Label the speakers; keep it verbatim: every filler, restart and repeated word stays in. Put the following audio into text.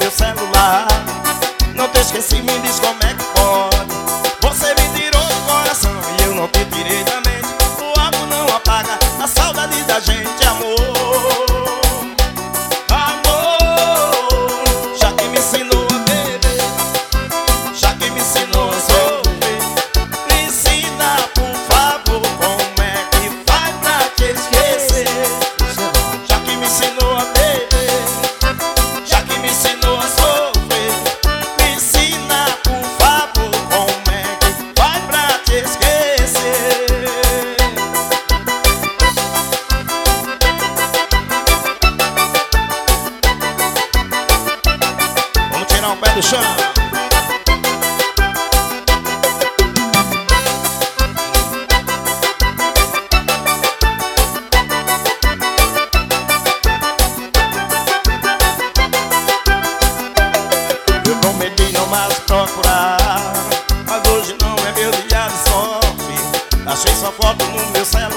Speaker 1: meu celular. Não te esqueci, me diz como é que pode. Você me tirou do coração e eu não te tirei da mente. O álcool não apaga a saudade da gente, amor. Amor, já que me ensinou a beber, já que me ensinou a sofrer, me ensina, por favor, como é que faz pra te esquecer. Já que me ensinou a beber, já que me ensinou a sofrer, me ensina, por favor, como é que faz pra te esquecer. Vamos tirar o pé do chão. Eu prometi não mais procurar, mas hoje não é meu dia de sorte. Achei sua foto no meu celular.